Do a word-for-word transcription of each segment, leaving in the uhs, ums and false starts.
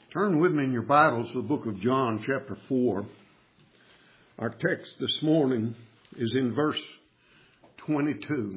Turn with me in your Bibles to the book of John, chapter four. Our text this morning is in verse twenty-two.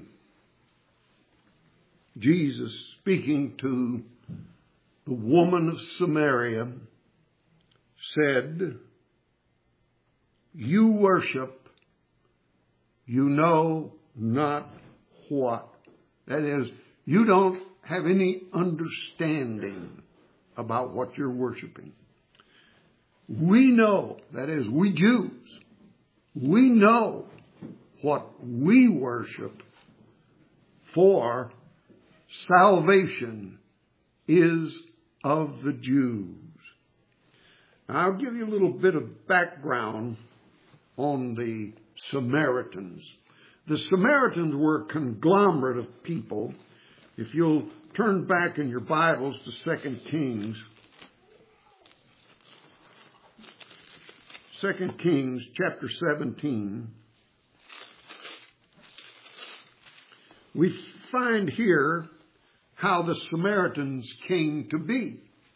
Jesus, speaking to the woman of Samaria, said, "You worship, you know not what." That is, you don't have any understanding about what you're worshiping. We know, that is, we Jews, we know what we worship, for salvation is of the Jews. I'll give you a little bit of background on the Samaritans. The Samaritans were a conglomerate of people. If you'll turn back in your Bibles to Second Kings. Second Kings chapter seventeen. We find here how the Samaritans came to be.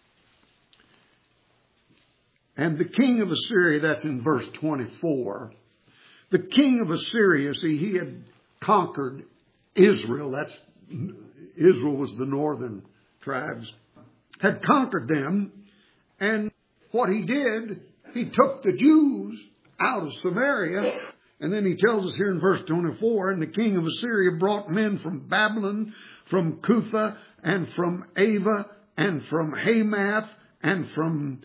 And the king of Assyria, that's in verse twenty-four. The king of Assyria, see, he had conquered Israel. That's Israel was the northern tribes. Had conquered them. And what he did, he took the Jews out of Samaria. And then he tells us here in verse twenty-four, and the king of Assyria brought men from Babylon, from Cutha, and from Ava, and from Hamath, and from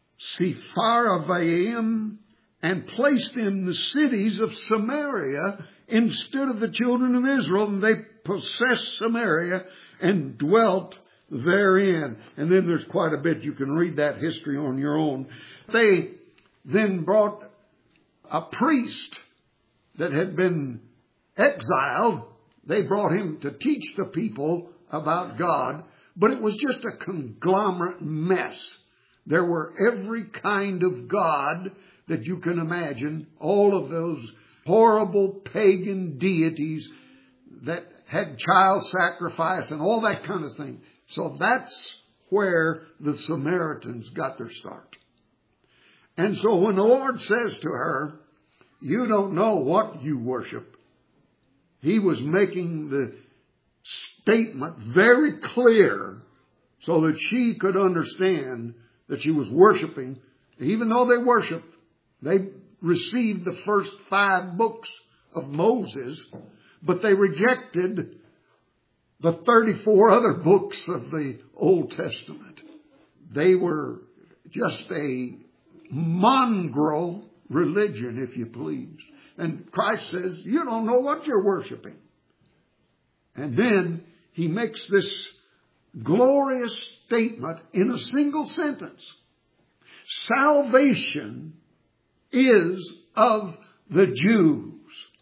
Sepharvaim, and placed in the cities of Samaria instead of the children of Israel. And they possessed Samaria and dwelt therein. And then there's quite a bit. You can read that history on your own. They then brought a priest that had been exiled. They brought him to teach the people about God. But it was just a conglomerate mess. There were every kind of god that you can imagine. All of those horrible pagan deities that had child sacrifice and all that kind of thing. So that's where the Samaritans got their start. And so when the Lord says to her, "You don't know what you worship," he was making the statement very clear so that she could understand that she was worshiping. Even though they worshiped, they received the first five books of Moses, but they rejected the thirty-four other books of the Old Testament. They were just a mongrel religion, if you please. And Christ says, "You don't know what you're worshiping." And then he makes this glorious statement in a single sentence. Salvation is of the Jews.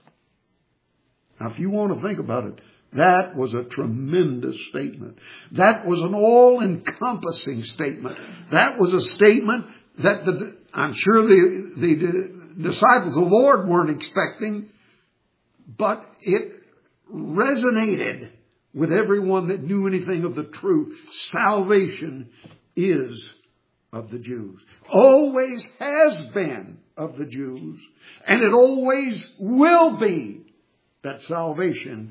Now, if you want to think about it, that was a tremendous statement. That was an all-encompassing statement. That was a statement that the, I'm sure the, the disciples of the Lord weren't expecting, but it resonated with everyone that knew anything of the truth. Salvation is of the Jews. Always has been of the Jews. And it always will be that salvation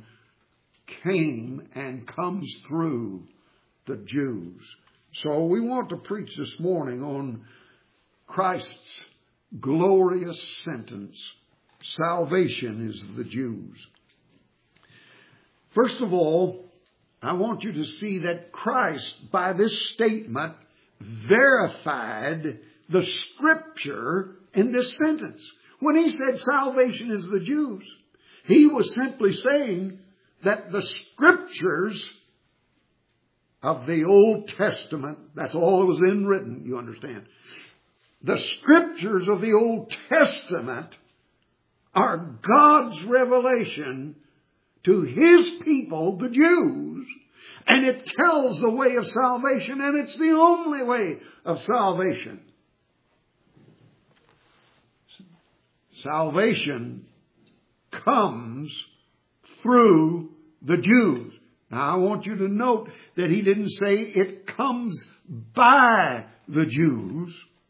came and comes through the Jews. So we want to preach this morning on Christ's glorious sentence. Salvation is of the Jews. First of all, I want you to see that Christ, by this statement, verified the scripture in this sentence. When he said salvation is the Jews, he was simply saying that the scriptures of the Old Testament, that's all that was in written, you understand. The scriptures of the Old Testament are God's revelation to his people, the Jews, and it tells the way of salvation, and it's the only way of salvation. Salvation comes through the Jews. Now, I want you to note that he didn't say it comes by the Jews,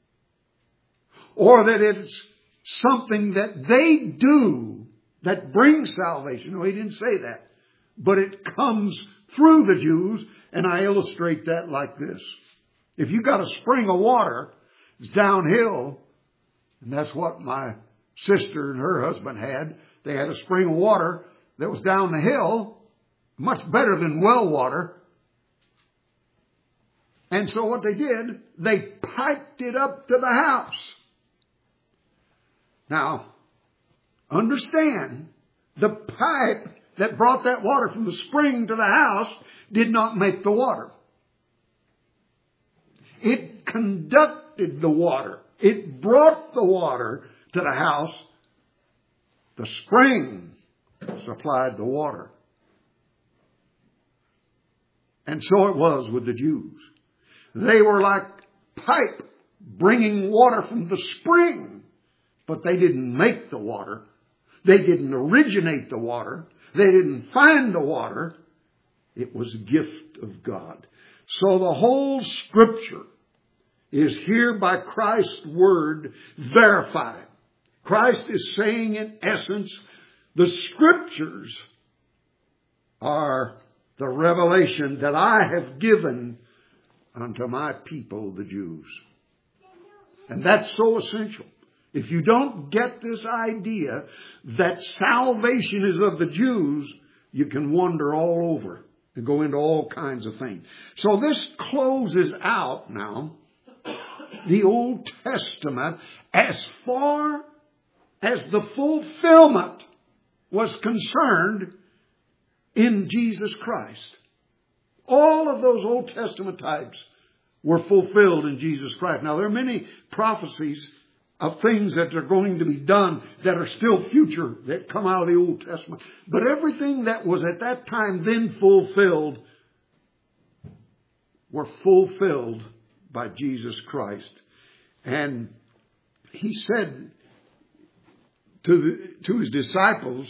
or that it's something that they do that brings salvation. No, he didn't say that. But it comes through the Jews, and I illustrate that like this. If you got a spring of water, it's downhill, and that's what my sister and her husband had. They had a spring of water that was down the hill, much better than well water. And so what they did, they piped it up to the house. Now, understand, the pipe that brought that water from the spring to the house did not make the water. It conducted the water. It brought the water to the house. The spring supplied the water. And so it was with the Jews. They were like pipe bringing water from the spring, but they didn't make the water. They didn't originate the water. They didn't find the water. It was a gift of God. So the whole Scripture is here by Christ's word verified. Christ is saying in essence, the Scriptures are the revelation that I have given unto my people, the Jews. And that's so essential. If you don't get this idea that salvation is of the Jews, you can wander all over and go into all kinds of things. So this closes out now the Old Testament as far as the fulfillment was concerned in Jesus Christ. All of those Old Testament types were fulfilled in Jesus Christ. Now, there are many prophecies of things that are going to be done that are still future that come out of the Old Testament. But everything that was at that time then fulfilled were fulfilled by Jesus Christ. And he said to, the, to his disciples,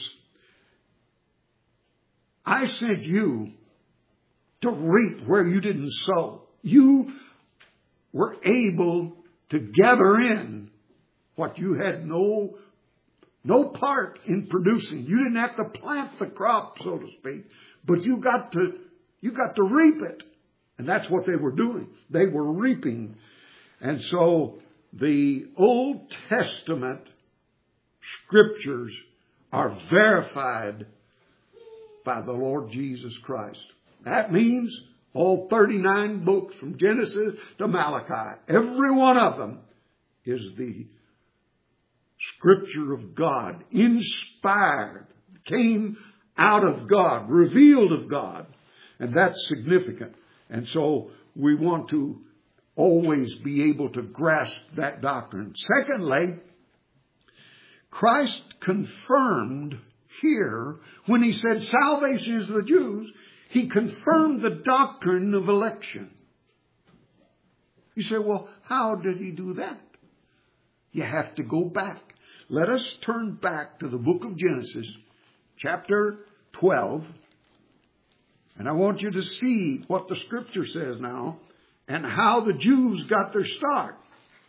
I sent you to reap where you didn't sow. You were able to gather in what you had no, no part in producing. You didn't have to plant the crop, so to speak, but you got to, you got to reap it. And that's what they were doing. They were reaping. And so the Old Testament Scriptures are verified by the Lord Jesus Christ. That means all thirty-nine books from Genesis to Malachi, every one of them is the Scripture of God, inspired, came out of God, revealed of God. And that's significant. And so we want to always be able to grasp that doctrine. Secondly, Christ confirmed here, when he said salvation is the Jews, he confirmed the doctrine of election. You say, well, how did he do that? You have to go back. Let us turn back to the book of Genesis, chapter twelve. And I want you to see what the Scripture says now and how the Jews got their start.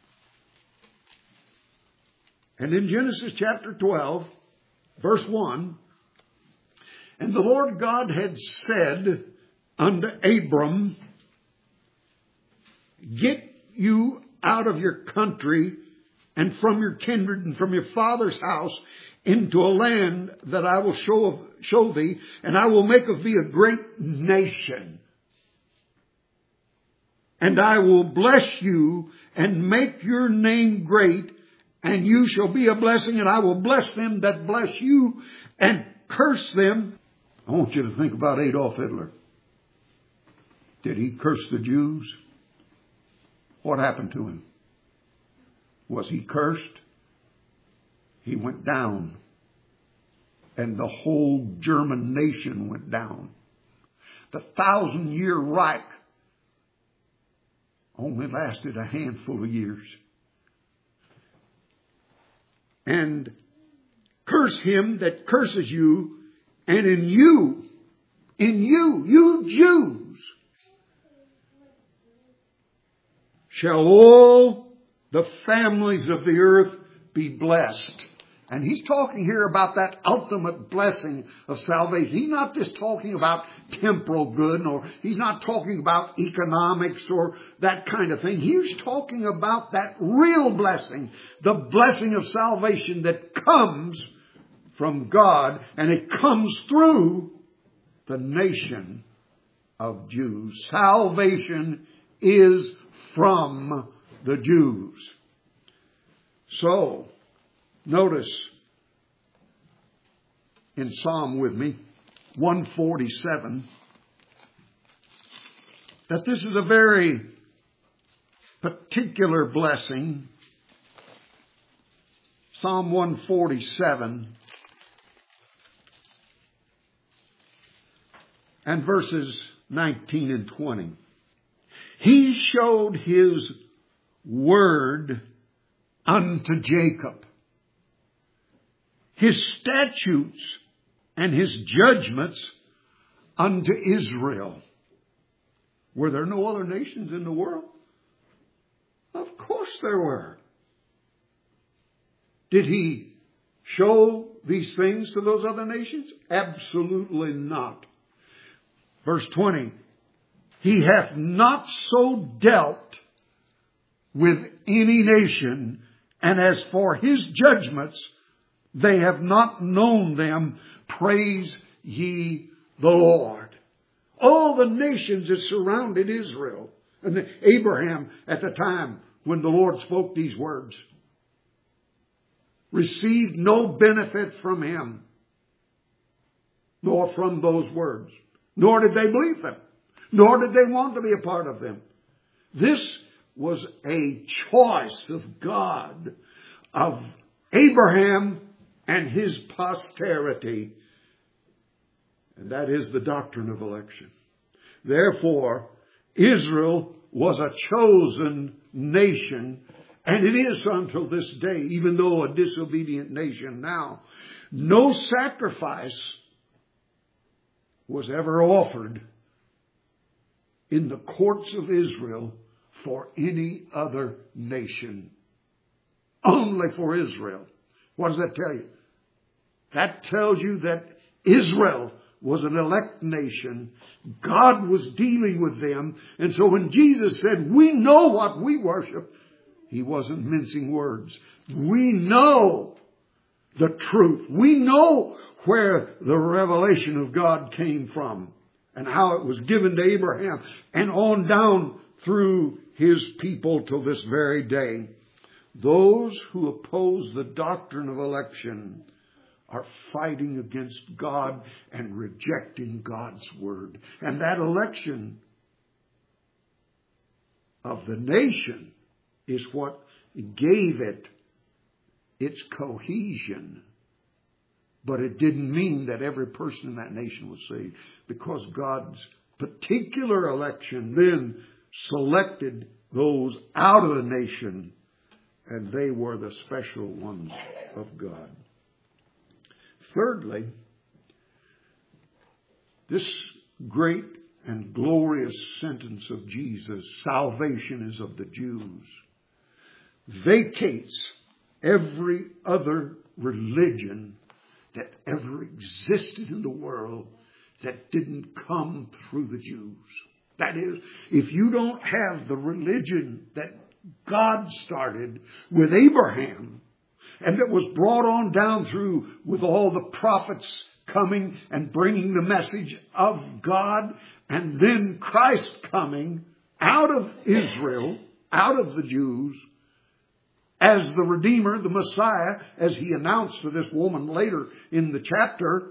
And in Genesis chapter twelve, verse one, and the Lord God had said unto Abram, get you out of your country and from your kindred and from your father's house into a land that I will show, show thee, and I will make of thee a great nation. And I will bless you and make your name great, and you shall be a blessing, and I will bless them that bless you and curse them. I want you to think about Adolf Hitler. Did he curse the Jews? What happened to him? Was he cursed? He went down. And the whole German nation went down. The thousand-year Reich only lasted a handful of years. And curse him that curses you, and in you, in you, you Jews, shall all the families of the earth be blessed. And he's talking here about that ultimate blessing of salvation. He's not just talking about temporal good, or he's not talking about economics or that kind of thing. He's talking about that real blessing, the blessing of salvation that comes from God, and it comes through the nation of Jews. Salvation is from the Jews. So, notice in Psalm with me, one forty-seven, that this is a very particular blessing. Psalm one forty-seven and verses nineteen and twenty. He showed his word unto Jacob, his statutes and his judgments unto Israel. Were there no other nations in the world? Of course there were. Did he show these things to those other nations? Absolutely not. Verse twenty, he hath not so dealt with any nation, and as for his judgments, they have not known them. Praise ye the Lord. All the nations that surrounded Israel, and Abraham at the time when the Lord spoke these words, received no benefit from him, nor from those words. Nor did they believe them. Nor did they want to be a part of them. This was a choice of God, of Abraham and his posterity. And that is the doctrine of election. Therefore, Israel was a chosen nation, and it is until this day, even though a disobedient nation now. No sacrifice was ever offered in the courts of Israel for any other nation. Only for Israel. What does that tell you? That tells you that Israel was an elect nation. God was dealing with them. And so when Jesus said, we know what we worship, he wasn't mincing words. We know the truth. We know where the revelation of God came from and how it was given to Abraham and on down through his people till this very day. Those who oppose the doctrine of election are fighting against God and rejecting God's word. And that election of the nation is what gave it its cohesion. But it didn't mean that every person in that nation was saved, because God's particular election then selected those out of the nation, and they were the special ones of God. Thirdly, this great and glorious sentence of Jesus, salvation is of the Jews, vacates every other religion that ever existed in the world that didn't come through the Jews. That is, if you don't have the religion that God started with Abraham, and that was brought on down through with all the prophets coming and bringing the message of God, and then Christ coming out of Israel, out of the Jews, as the Redeemer, the Messiah, as he announced to this woman later in the chapter,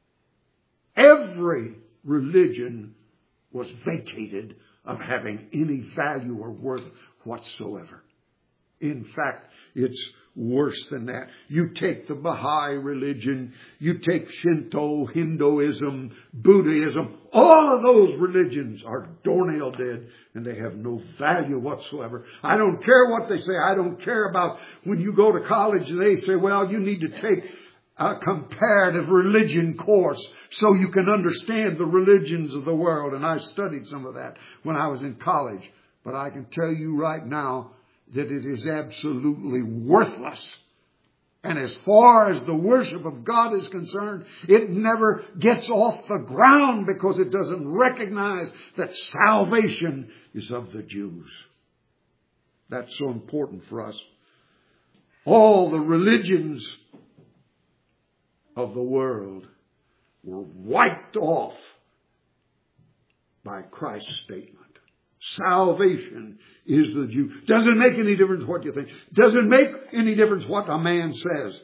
every religion was vacated of having any value or worth whatsoever. In fact, it's worse than that. You take the Baha'i religion, you take Shinto, Hinduism, Buddhism, all of those religions are doornail dead and they have no value whatsoever. I don't care what they say. I don't care about when you go to college and they say, well, you need to take a comparative religion course so you can understand the religions of the world. And I studied some of that when I was in college. But I can tell you right now that it is absolutely worthless. And as far as the worship of God is concerned, it never gets off the ground because it doesn't recognize that salvation is of the Jews. That's so important for us. All the religions of the world were wiped off by Christ's statement. Salvation is the Jew. Doesn't make any difference what you think. Doesn't make any difference what a man says.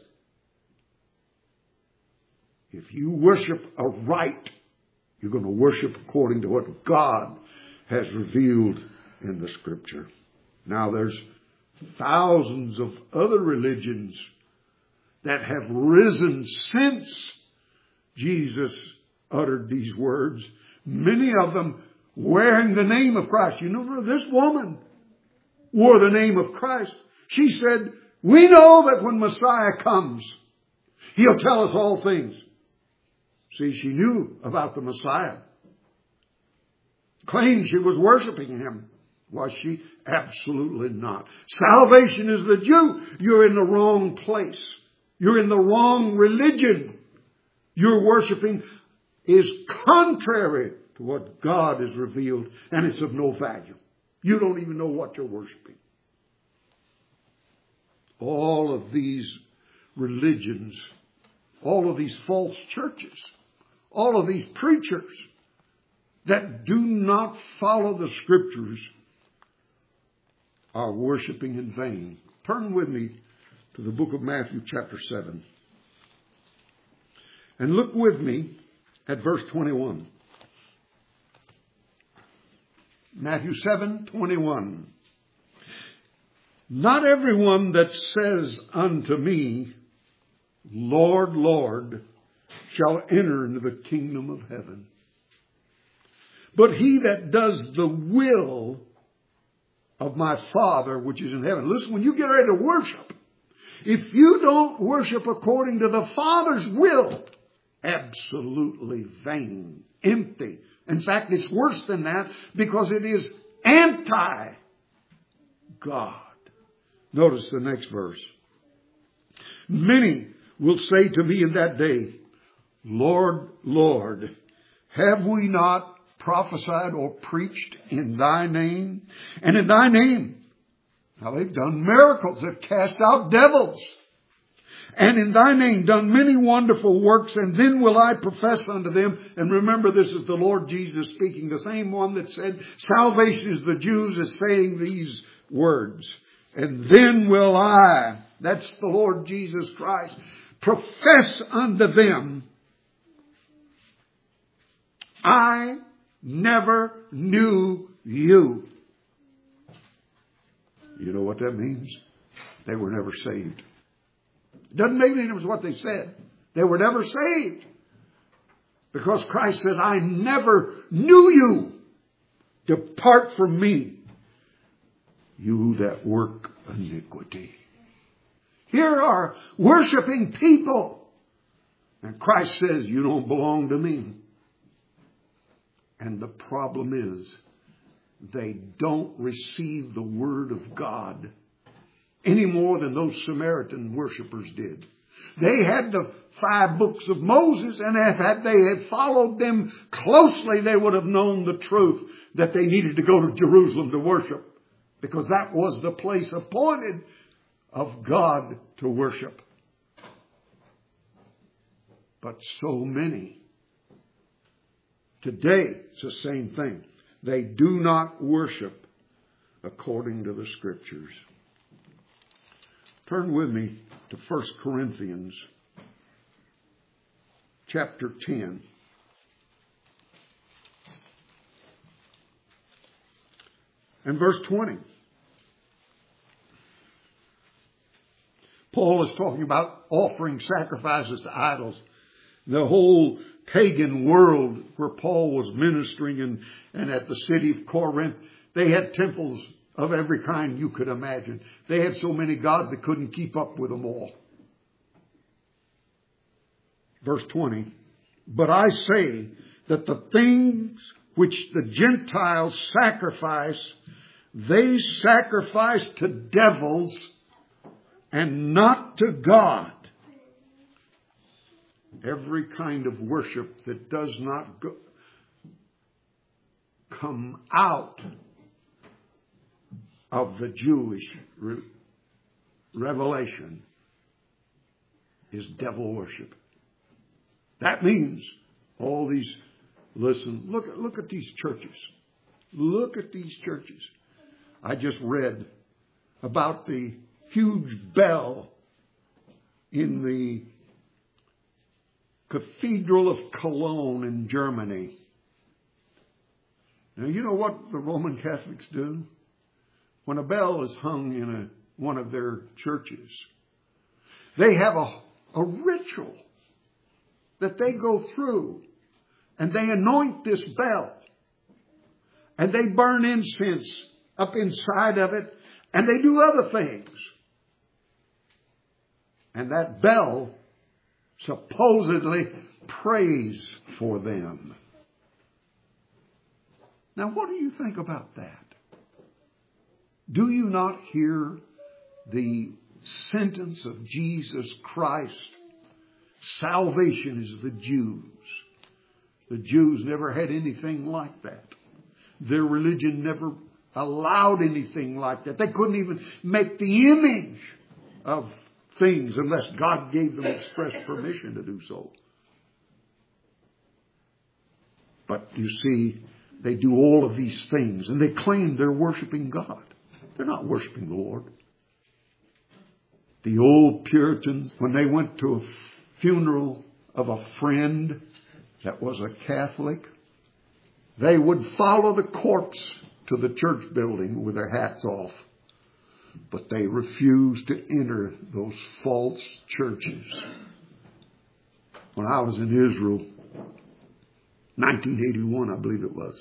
If you worship aright, you're going to worship according to what God has revealed in the Scripture. Now there's thousands of other religions that have risen since Jesus uttered these words. Many of them wearing the name of Christ. You know, this woman wore the name of Christ. She said, we know that when Messiah comes, He'll tell us all things. See, she knew about the Messiah. Claimed she was worshiping Him. Was she? Absolutely not. Salvation is the Jew. You're in the wrong place. You're in the wrong religion. Your worshiping is contrary to what God has revealed, and it's of no value. You don't even know what you're worshiping. All of these religions, all of these false churches, all of these preachers that do not follow the Scriptures are worshiping in vain. Turn with me to the book of Matthew chapter seven. And look with me at verse twenty-one. Matthew seven twenty-one. Not everyone that says unto me, Lord, Lord, shall enter into the kingdom of heaven, but he that does the will of my Father which is in heaven. Listen, when you get ready to worship, if you don't worship according to the Father's will, absolutely vain, empty. In fact, it's worse than that because it is anti-God. Notice the next verse. Many will say to me in that day, Lord, Lord, have we not prophesied or preached in thy name? And in thy name. Now they've done miracles. They've cast out devils. And in thy name done many wonderful works, and then will I profess unto them. And remember, this is the Lord Jesus speaking. The same one that said, salvation is the Jews, is saying these words. And then will I, that's the Lord Jesus Christ, profess unto them, I never knew you. You know what that means? They were never saved. Doesn't make any difference what they said. They were never saved. Because Christ says, I never knew you. Depart from me, you that work iniquity. Here are worshiping people. And Christ says, you don't belong to me. And the problem is, they don't receive the Word of God any more than those Samaritan worshipers did. They had the five books of Moses, and if had they had followed them closely, they would have known the truth that they needed to go to Jerusalem to worship, because that was the place appointed of God to worship. But so many today, it's the same thing. They do not worship according to the Scriptures. Turn with me to First Corinthians chapter ten. And verse twenty. Paul is talking about offering sacrifices to idols. The whole pagan world where Paul was ministering and, and at the city of Corinth, they had temples of every kind you could imagine. They had so many gods they couldn't keep up with them all. Verse twenty. But I say that the things which the Gentiles sacrifice, They sacrifice to devils and not to God. Every kind of worship that does not go, come out of the Jewish re- revelation is devil worship. That means all these, listen, look, look at these churches. Look at these churches. I just read about the huge bell in the Cathedral of Cologne in Germany. Now, you know what the Roman Catholics do? When a bell is hung in a, one of their churches, they have a, a ritual that they go through, and they anoint this bell, and they burn incense up inside of it, and they do other things. And that bell supposedly prays for them. Now, what do you think about that? Do you not hear the sentence of Jesus Christ? Salvation is the Jews. The Jews never had anything like that. Their religion never allowed anything like that. They couldn't even make the image of things unless God gave them express permission to do so. But you see, they do all of these things and they claim they're worshiping God. They're not worshiping the Lord. The old Puritans, when they went to a funeral of a friend that was a Catholic, they would follow the corpse to the church building with their hats off. But they refused to enter those false churches. When I was in Israel, nineteen eighty-one, I believe it was,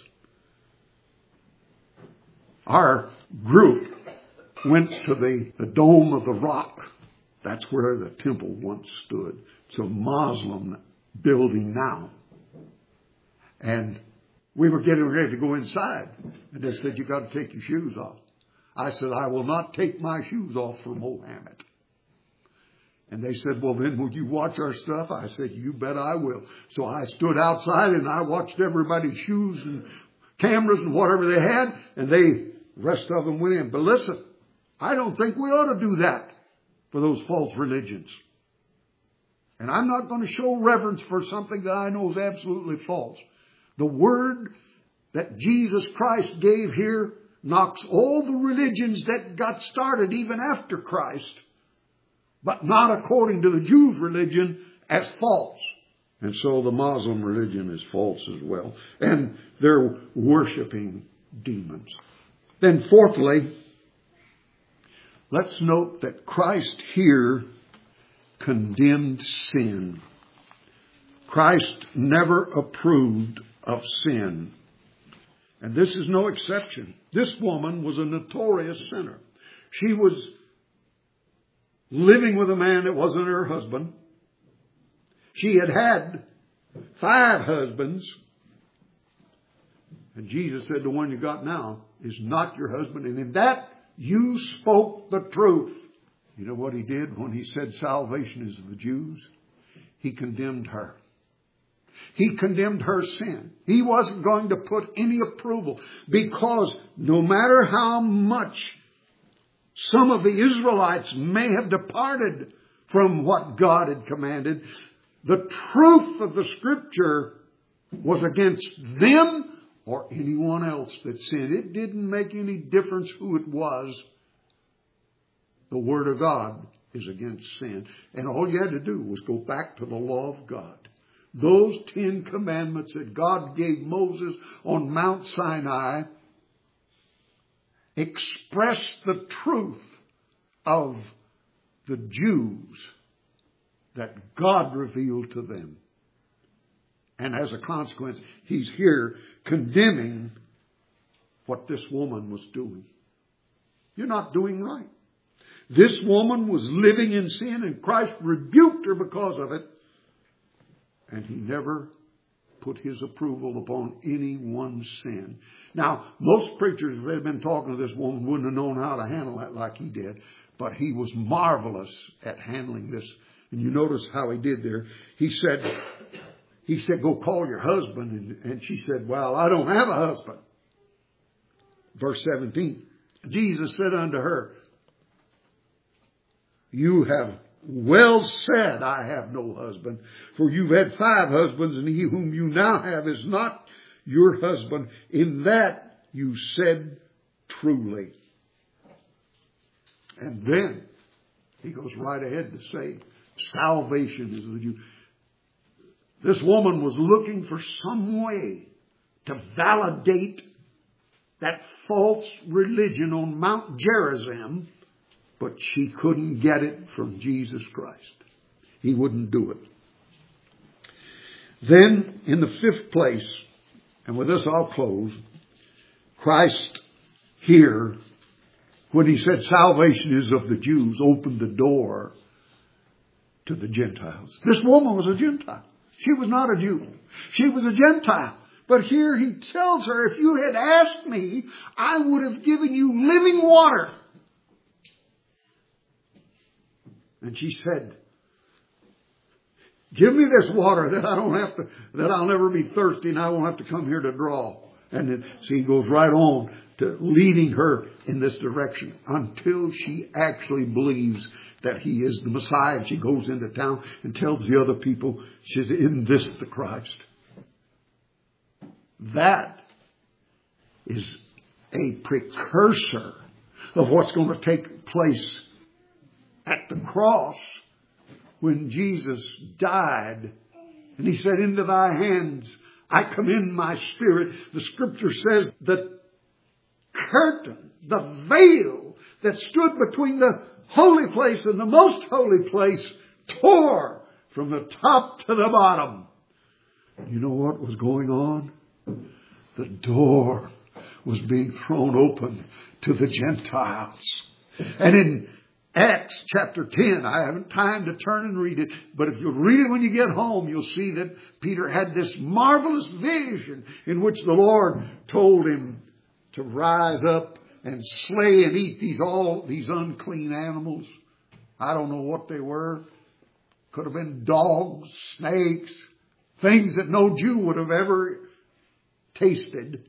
our group went to the, the Dome of the Rock. That's where the temple once stood. It's a Muslim building now. And we were getting ready to go inside. And they said, you got to take your shoes off. I said, I will not take my shoes off for Mohammed. And they said, well, then will you watch our stuff? I said, you bet I will. So I stood outside and I watched everybody's shoes and cameras and whatever they had. And they, rest of them went in. But listen, I don't think we ought to do that for those false religions. And I'm not going to show reverence for something that I know is absolutely false. The word that Jesus Christ gave here knocks all the religions that got started even after Christ, but not according to the Jews' religion, as false. And so the Muslim religion is false as well. And they're worshiping demons. Then fourthly, let's note that Christ here condemned sin. Christ never approved of sin. And this is no exception. This woman was a notorious sinner. She was living with a man that wasn't her husband. She had had five husbands. And Jesus said, the one you got now is not your husband. And in that you spoke the truth. You know what he did when he said salvation is of the Jews? He condemned her. He condemned her sin. He wasn't going to put any approval, because no matter how much some of the Israelites may have departed from what God had commanded, the truth of the Scripture was against them or anyone else that sinned. It didn't make any difference who it was. The Word of God is against sin. And all you had to do was go back to the law of God. Those Ten Commandments that God gave Moses on Mount Sinai expressed the truth of the Jews that God revealed to them. And as a consequence, He's here condemning what this woman was doing. You're not doing right. This woman was living in sin, and Christ rebuked her because of it. And He never put his approval upon any one sin. Now, most preachers, if they'd been talking to this woman, wouldn't have known how to handle that like he did. But he was marvelous at handling this. And you notice how he did there. He said, he said, go call your husband. And, and she said, well, I don't have a husband. Verse seventeen. Jesus said unto her, you have well said, I have no husband. For you've had five husbands, and he whom you now have is not your husband. In that you said truly. And then he goes right ahead to say, salvation is with you. This woman was looking for some way to validate that false religion on Mount Gerizim, but she couldn't get it from Jesus Christ. He wouldn't do it. Then, in the fifth place, and with this I'll close, Christ here, when he said salvation is of the Jews, opened the door to the Gentiles. This woman was a Gentile. She was not a Jew. She was a Gentile. But here he tells her, if you had asked me, I would have given you living water. And she said, give me this water that I don't have to, that I'll never be thirsty and I won't have to come here to draw. And then, see, he goes right on to leading her in this direction until she actually believes that he is the Messiah. She goes into town and tells the other people, she says, isn't this the Christ? That is a precursor of what's going to take place at the cross when Jesus died. And he said, into thy hands I commend my spirit. The scripture says the curtain, the veil that stood between the holy place and the most holy place tore from the top to the bottom. You know what was going on? The door was being thrown open to the Gentiles. And in Acts chapter ten, I haven't time to turn and read it, but if you'll read it when you get home, you'll see that Peter had this marvelous vision in which the Lord told him to rise up and slay and eat these all these unclean animals. I don't know what they were. Could have been dogs, snakes, things that no Jew would have ever tasted.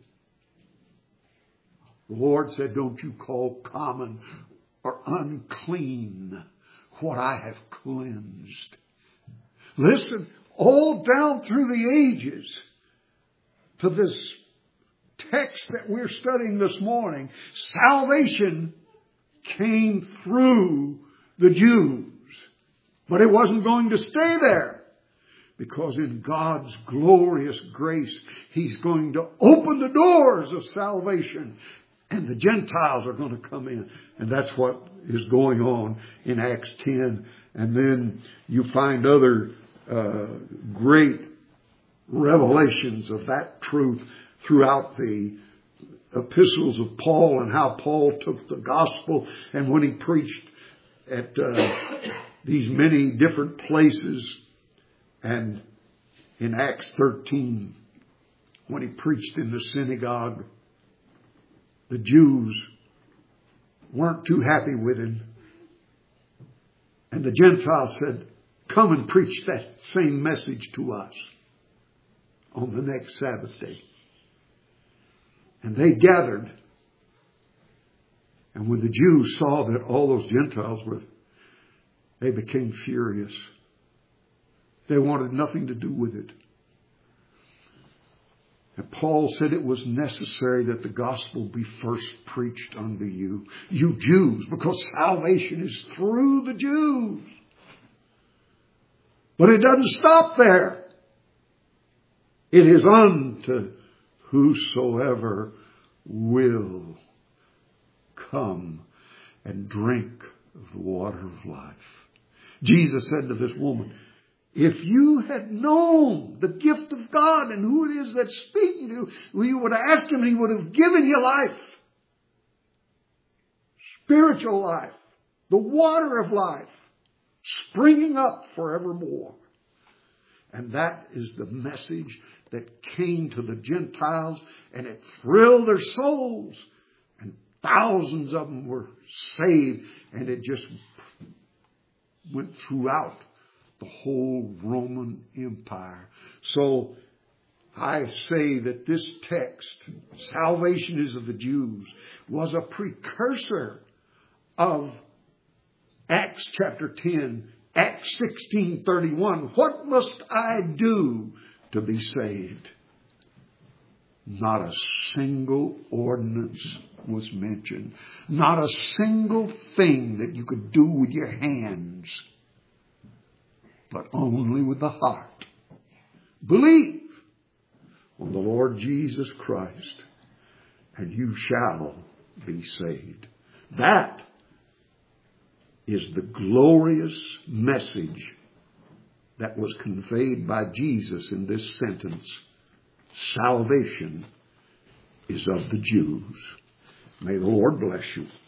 The Lord said, don't you call common or unclean what I have cleansed. Listen, all down through the ages to this text that we're studying this morning, salvation came through the Jews. But it wasn't going to stay there. Because in God's glorious grace, He's going to open the doors of salvation. And the Gentiles are going to come in. And that's what is going on in Acts ten. And then you find other uh, great revelations of that truth throughout the epistles of Paul, and how Paul took the gospel, and when he preached at uh, these many different places. And in Acts thirteen, when he preached in the synagogue, the Jews weren't too happy with him. And the Gentiles said, come and preach that same message to us on the next Sabbath day. And they gathered. And when the Jews saw that all those Gentiles were, they became furious. They wanted nothing to do with it. And Paul said it was necessary that the gospel be first preached unto you, you Jews, because salvation is through the Jews. But it doesn't stop there. It is unto whosoever will come and drink of the water of life. Jesus said to this woman, if you had known the gift of God and who it is that's speaking to you, you would have asked Him and He would have given you life. Spiritual life. The water of life. Springing up forevermore. And that is the message that came to the Gentiles, and it thrilled their souls. And thousands of them were saved, and it just went throughout the whole Roman Empire. So I say that this text, salvation is of the Jews, was a precursor of Acts chapter ten, Acts sixteen thirty-one. What must I do to be saved? Not a single ordinance was mentioned. Not a single thing that you could do with your hands, but only with the heart. Believe on the Lord Jesus Christ, and you shall be saved. That is the glorious message that was conveyed by Jesus in this sentence. Salvation is of the Jews. May the Lord bless you.